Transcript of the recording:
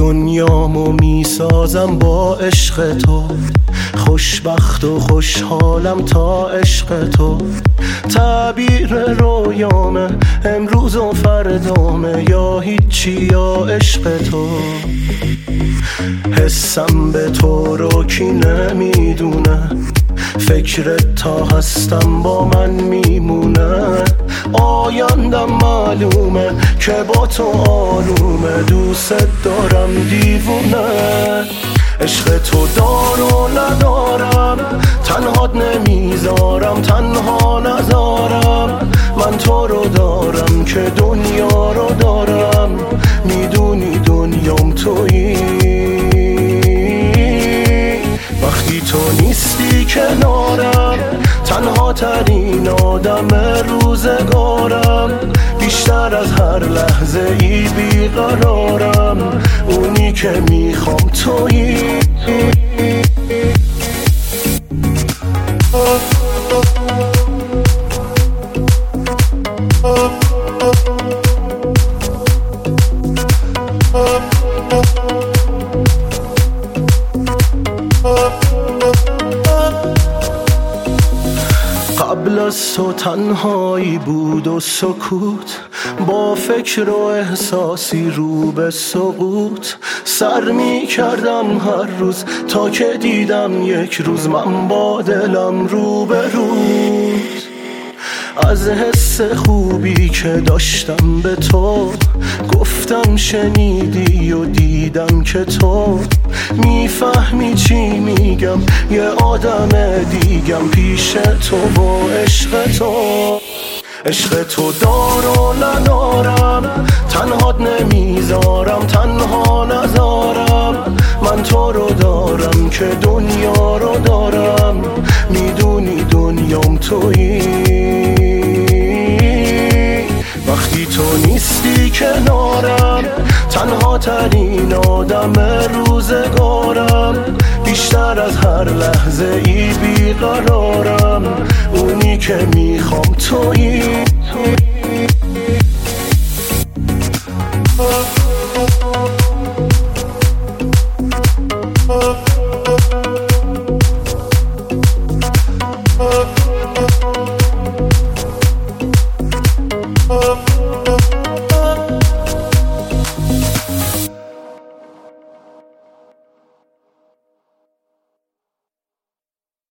دنیامو میسازم با عشق تو، خوشبخت و خوشحالم تا عشق تو. تعبیر رویامه امروز و فردامه، یا هیچی یا عشق تو. حسم به تو رو کی نمیدونه، فکرت تا هستم با من میمونه. آیندم معلومه که با تو آرومه، دوست دارم دیوونه. عشق تو دار و ندارم، تنهات نمیذارم، تنها نذارم. من تو رو دارم که دنیا رو دارم، میدونی دنیام تویی. وقتی تو نیستی کنارم، تنها ترین آدم روزگارم. بیشتر از هر لحظه ای بیقرارم، اونی که میخوام تویی. قبل از تو تنهایی بود و سکوت، با فکر و احساسی رو به سقوط. سر می کردم هر روز تا که دیدم یک روز من با دلم رو به روز. از حس خوبی که داشتم به تو گفتم، شنیدی و دیدم که تو میفهمی چی میگم. یه آدم دیگم پیش تو با عشق تو. عشق تو دار و ندارم، تنهات نمیذارم، تنها نذارم. من تو رو دارم که دنیا رو دارم، میدونی دنیام تویی. وقتی تو نیستی کنارم، تنها ترین آدم روزگارم. بیشتر از هر لحظه ای بیقرارم، اونی که میخوام تویی.